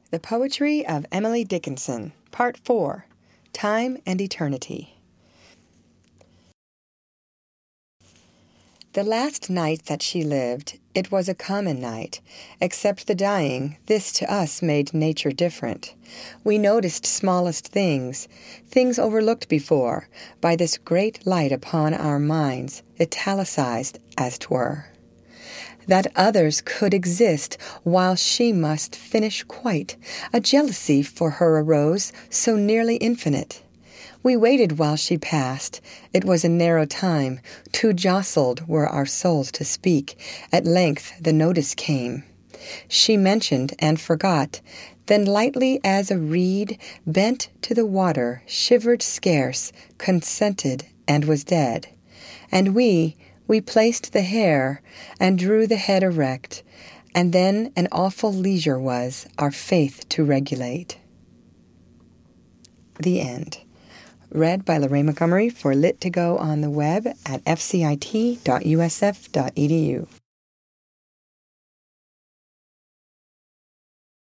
The Poetry of Emily Dickinson, Part 4, Time and Eternity. The last night that she lived, it was a common night. Except the dying, this to us made nature different. We noticed smallest things, things overlooked before, by this great light upon our minds, italicized as 'twere. That others could exist while she must finish quite, a jealousy for her arose so nearly infinite. We waited while she passed. It was a narrow time. Too jostled were our souls to speak. At length the notice came. She mentioned and forgot. Then lightly as a reed, bent to the water, shivered scarce, consented, and was dead. And we placed the hair, and drew the head erect, and then an awful leisure was our faith to regulate. The End. Read by Lorraine Montgomery for Lit2Go on the web at fcit.usf.edu.